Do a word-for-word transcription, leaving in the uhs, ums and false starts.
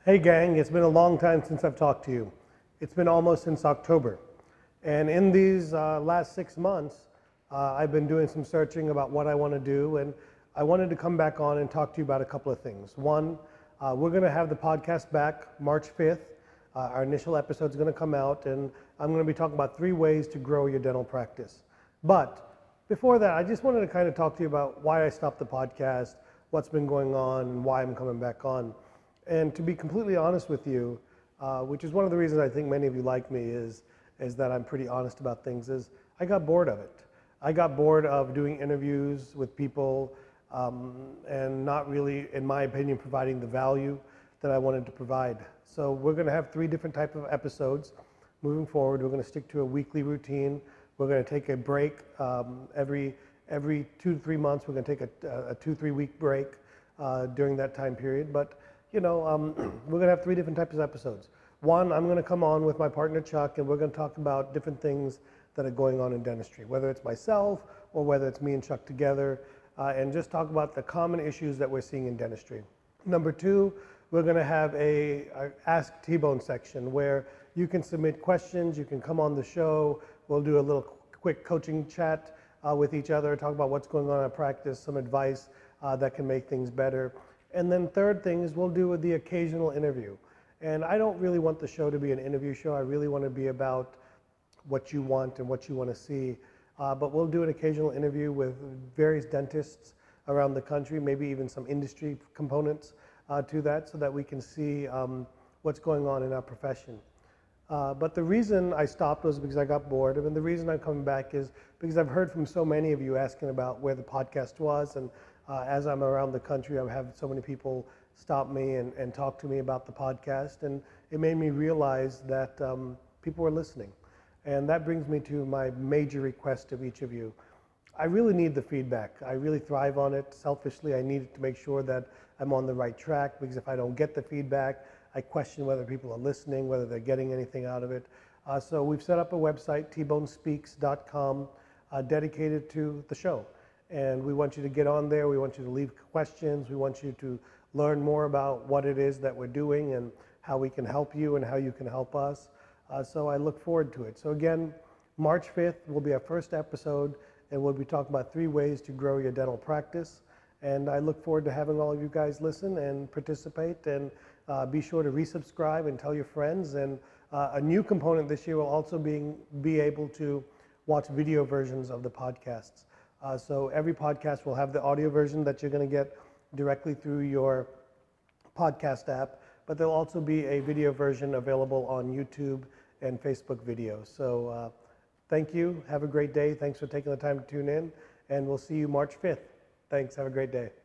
Hey gang, it's been a long time since I've talked to you. It's been almost since October. And in these uh, last six months, uh, I've been doing some searching about what I want to do, and I wanted to come back on and talk to you about a couple of things. One, uh, we're going to have the podcast back March fifth. Uh, our initial episode is going to come out, and I'm going to be talking about three ways to grow your dental practice. But before that, I just wanted to kind of talk to you about why I stopped the podcast, what's been going on, and why I'm coming back on. And to be completely honest with you, uh, which is one of the reasons I think many of you like me, is, is that I'm pretty honest about things, is I got bored of it. I got bored of doing interviews with people um, and not really, in my opinion, providing the value that I wanted to provide. So we're going to have three different types of episodes moving forward. We're going to stick to a weekly routine. We're going to take a break um, every, every two to three months. We're going to take a, a two, three week break uh, during that time period. But you know, um, we're going to have three different types of episodes. One, I'm going to come on with my partner Chuck, and we're going to talk about different things that are going on in dentistry, whether it's myself or whether it's me and Chuck together, uh, and just talk about the common issues that we're seeing in dentistry. Number two, we're going to have a, a Ask T-Bone section where you can submit questions, you can come on the show, we'll do a little quick coaching chat uh, with each other, talk about what's going on in our practice, some advice uh, that can make things better. And then third thing is we'll do the occasional interview. And I don't really want the show to be an interview show. I really want to be about what you want and what you want to see. Uh, but we'll do an occasional interview with various dentists around the country, maybe even some industry components uh, to that, so that we can see um, what's going on in our profession. Uh, but the reason I stopped was because I got bored. I mean, the reason I'm coming back is because I've heard from so many of you asking about where the podcast was, and uh, as I'm around the country, I've had so many people stop me and, and talk to me about the podcast, and it made me realize that um, people were listening. And that brings me to my major request of each of you. I really need the feedback. I really thrive on it. Selfishly, I need to make sure that I'm on the right track, because if I don't get the feedback, I question whether people are listening, whether they're getting anything out of it. Uh, so we've set up a website, t bone speaks dot com, uh, dedicated to the show. And we want you to get on there. We want you to leave questions. We want you to learn more about what it is that we're doing and how we can help you and how you can help us. Uh, so I look forward to it. So again, March fifth will be our first episode, and we'll be talking about three ways to grow your dental practice. And I look forward to having all of you guys listen and participate, and uh, be sure to resubscribe and tell your friends. And uh, a new component this year will also be, be able to watch video versions of the podcasts. Uh, so every podcast will have the audio version that you're going to get directly through your podcast app, but there'll also be a video version available on YouTube and Facebook videos. So uh, thank you. Have a great day. Thanks for taking the time to tune in, and we'll see you March fifth. Thanks. Have a great day.